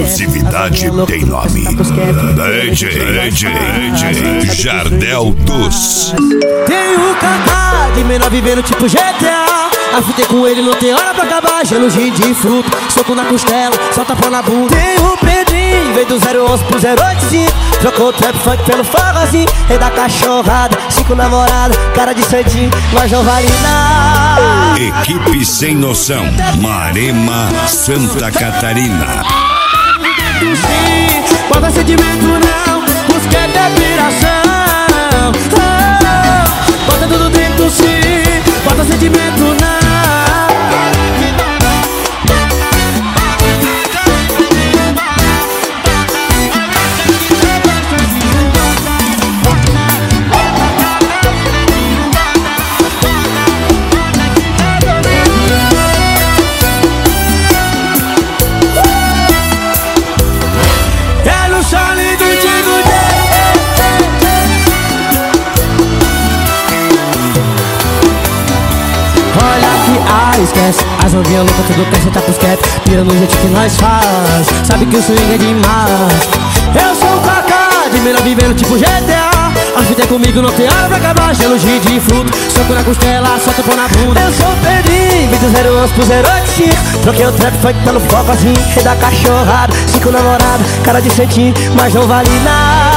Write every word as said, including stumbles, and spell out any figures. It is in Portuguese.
exclusividade tem nome. D J, D J, D J Jardel dos. Tem o Kaká de menor vivendo tipo G T A. Afutei com ele, não tem hora pra acabar. Gelo de fruto, soco na costela, solta pão na bunda. Tem o Pedrinho, veio do zero onze pro zero oito cinco. Trocou o trap funk pelo forrozinho. Rei da cachorrada, cinco namoradas, cara de santinho, mas não vale nada. Equipe Sem Noção, Marema, Santa Catarina. Sim, bota sentimento não, busca é piração. Oh, bota tudo dentro sim, bota sentimento não. Esquece, as novinhas loucas tudo quer sentar pros cap. Pira no jeito que nós faz, sabe que o swing é demais. Eu sou o Kaká, de menor vivendo tipo G T A. A fita é comigo, não tem hora pra acabar. Gelo de fruto, soco na costela, solta pão na bunda. Eu sou o Pedrinho, vim do zero onze pro zero oito cinco. Troquei o trap funk pelo foco assim. Rei da cachorrada, cinco namoradas, cara de santinho, mas não vale nada.